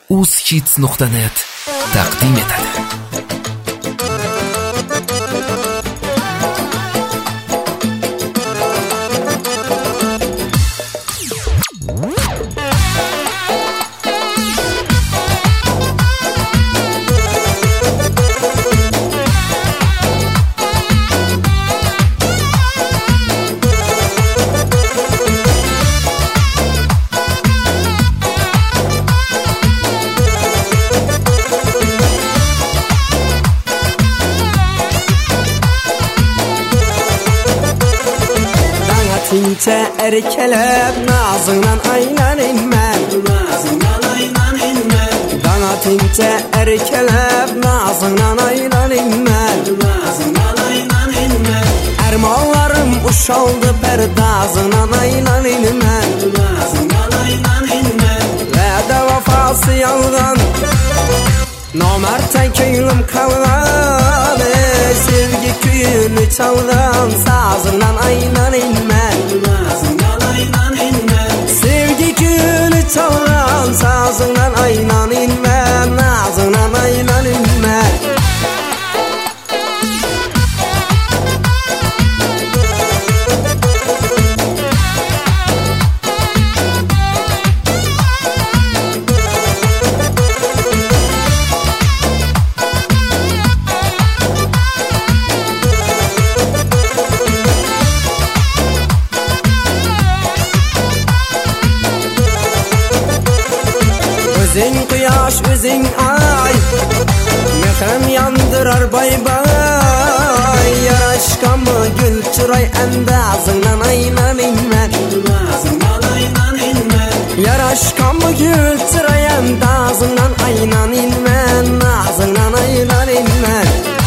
uzhits.net taqdim etadi. Tinçe erkelep nazından aynan inmen, nazından aynan inmen. Dana tinçe erkelep nazından aynan inmen, nazından aynan inmen. Ermallarım uşaldı perdazından aynan inmen, nazından aynan inmen. Ve de vefası yalgan namerten köylüm kalgan, sevgi köyünü çalgan sazından aynan inmen, nazından aynan inmen. Sevgi köyünü çalgan sazından aynan inmen, nazından aynan inmen. Özün kıyaş, özün ay, mehrem yandırar bay bay. Yar aşkamı gül çıray endazından aynan inmen, nazından aynan inmen. Yar aşkamı gül çıray endazından aynan inmen, nazından aynan inmen.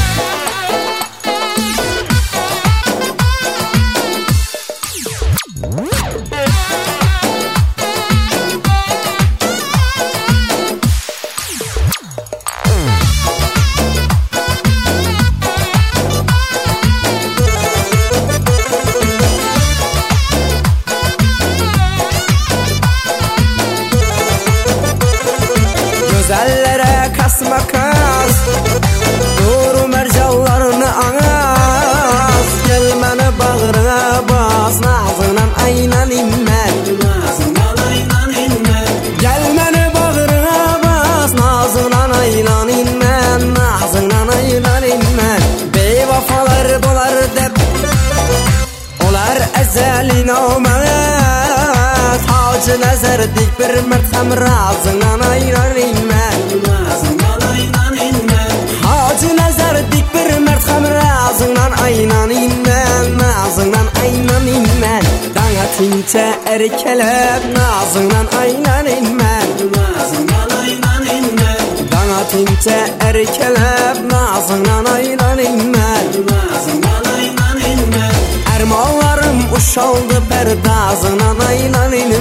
Güzellere kasma kas, doğru mercallarını ağaz. Gelmene bağrına bas, nazından aynan inmen, nazından aynan inmen. Gelmene bağrına bas, nazından aynan inmen, nazından aynan inmen. Beyvafalar bolar dep, olar ezeli namet. Hacı nazar dik bir mert hamrazından aynan inmen, nazından aynan inmen. Hacı nazar dik bir mert hamrazından aynan inmen, nazından aynan inmen. Dana tinçe erkelep nazından aynan inmen, nazından aynan inmen. Dana tinçe erkelep nazından aynan inmen, nazından aynan inmen. Ermallarım uşaldı perdazından aynan inmen.